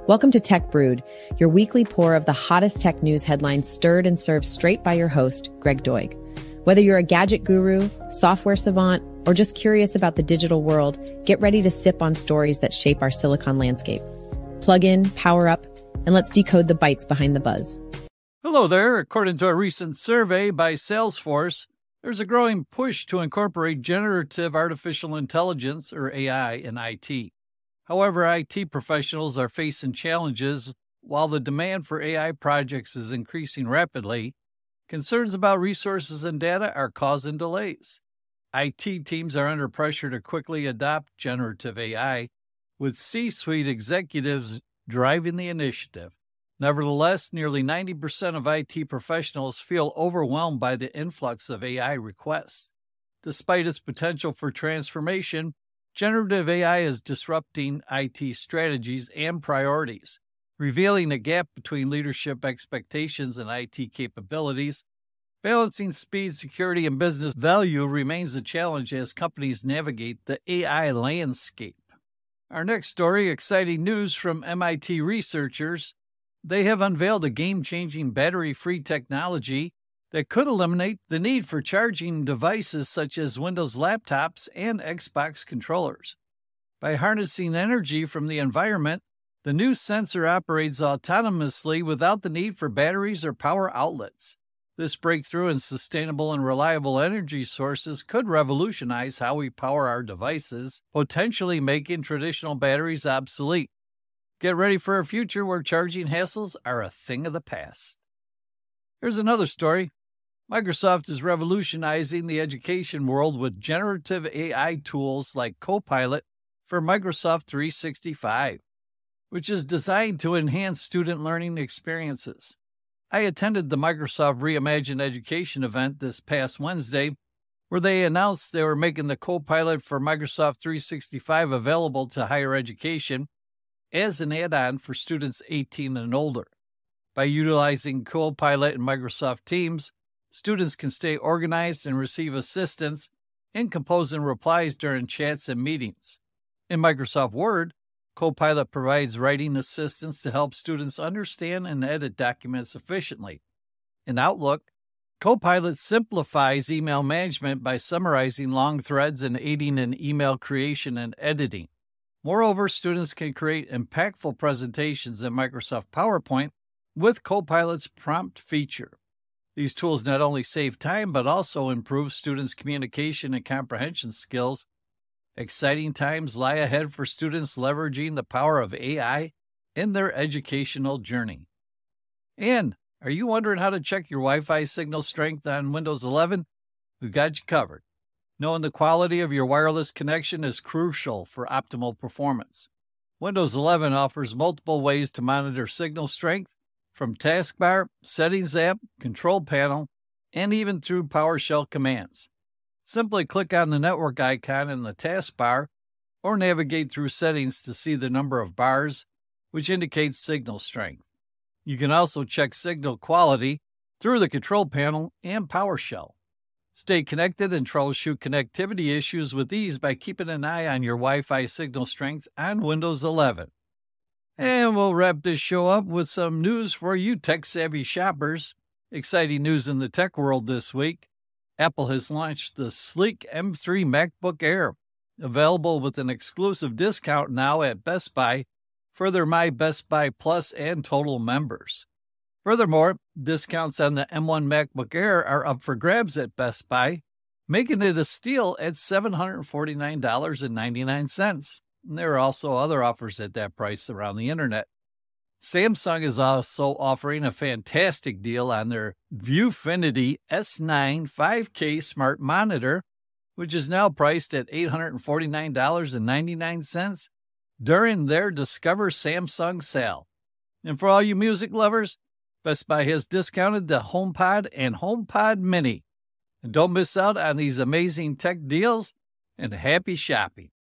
Welcome to Tech Brood, your weekly pour of the hottest tech news headlines stirred and served straight by your host, Greg Doig. Whether you're a gadget guru, software savant, or just curious about the digital world, get ready to sip on stories that shape our Silicon landscape. Plug in, power up, and let's decode the bytes behind the buzz. Hello there. According to a recent survey by Salesforce, there's a growing push to incorporate generative artificial intelligence, or AI, in IT. However, IT professionals are facing challenges. While the demand for AI projects is increasing rapidly, concerns about resources and data are causing delays. IT teams are under pressure to quickly adopt generative AI, with C-suite executives driving the initiative. Nevertheless, nearly 90% of IT professionals feel overwhelmed by the influx of AI requests. Despite its potential for transformation, generative AI is disrupting IT strategies and priorities, revealing a gap between leadership expectations and IT capabilities. Balancing speed, security, and business value remains a challenge as companies navigate the AI landscape. Our next story, exciting news from MIT researchers. They have unveiled a game-changing battery-free technology that could eliminate the need for charging devices such as Windows laptops and Xbox controllers. By harnessing energy from the environment, the new sensor operates autonomously without the need for batteries or power outlets. This breakthrough in sustainable and reliable energy sources could revolutionize how we power our devices, potentially making traditional batteries obsolete. Get ready for a future where charging hassles are a thing of the past. Here's another story. Microsoft is revolutionizing the education world with generative AI tools like Copilot for Microsoft 365, which is designed to enhance student learning experiences. I attended the Microsoft Reimagine Education event this past Wednesday, where they announced they were making the Copilot for Microsoft 365 available to higher education as an add-on for students 18 and older. By utilizing Copilot in Microsoft Teams, students can stay organized and receive assistance in composing replies during chats and meetings. In Microsoft Word, Copilot provides writing assistance to help students understand and edit documents efficiently. In Outlook, Copilot simplifies email management by summarizing long threads and aiding in email creation and editing. Moreover, students can create impactful presentations in Microsoft PowerPoint with Copilot's prompt feature. These tools not only save time, but also improve students' communication and comprehension skills. Exciting times lie ahead for students leveraging the power of AI in their educational journey. And are you wondering how to check your Wi-Fi signal strength on Windows 11? We've got you covered. Knowing the quality of your wireless connection is crucial for optimal performance. Windows 11 offers multiple ways to monitor signal strength, from taskbar, settings app, control panel, and even through PowerShell commands. Simply click on the network icon in the taskbar or navigate through settings to see the number of bars, which indicates signal strength. You can also check signal quality through the control panel and PowerShell. Stay connected and troubleshoot connectivity issues with ease by keeping an eye on your Wi-Fi signal strength on Windows 11. And we'll wrap this show up with some news for you tech-savvy shoppers. Exciting news in the tech world this week. Apple has launched the sleek M3 MacBook Air, available with an exclusive discount now at Best Buy for their My Best Buy Plus and Total members. Furthermore, discounts on the M1 MacBook Air are up for grabs at Best Buy, making it a steal at $749.99. There are also other offers at that price around the internet. Samsung is also offering a fantastic deal on their Viewfinity S9 5K smart monitor, which is now priced at $849.99 during their Discover Samsung sale. And for all you music lovers, Best Buy has discounted the HomePod and HomePod Mini. And don't miss out on these amazing tech deals, and happy shopping.